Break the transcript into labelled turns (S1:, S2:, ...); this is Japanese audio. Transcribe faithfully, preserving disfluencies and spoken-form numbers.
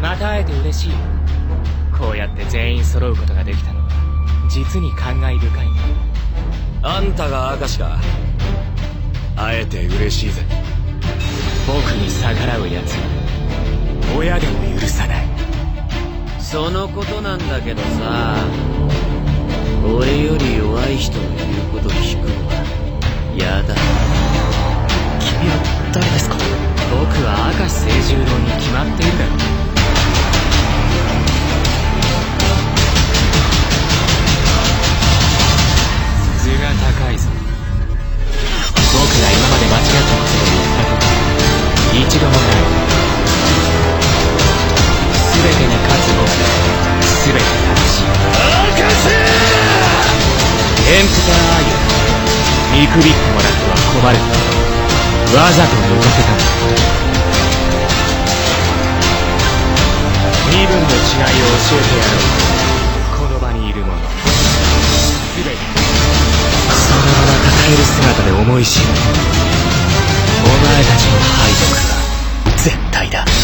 S1: また会えて嬉しいよ。こうやって全員揃うことができたのは実に感慨深いね。
S2: あんたが明石か。会えて嬉しいぜ。
S1: 僕に逆らうやつ親でも許さない。
S3: そのことなんだけどさ、俺より弱い人の言うこと聞くのは嫌だ。
S1: 君は誰ですか？僕は明石清十郎に決まっているだろ。図が高いぞ。僕が今まで間違ったことを言ったことは一度もない。全てに勝つ僕は全て正しい。
S2: 明石！
S1: エンプターアイア見くびってもらっては困る。わざと抜かせたんだ。身分の違いを教えてやろう。この場にいる者全てそのまま戦える姿で思い知る。お前たちの敗北は絶対だ。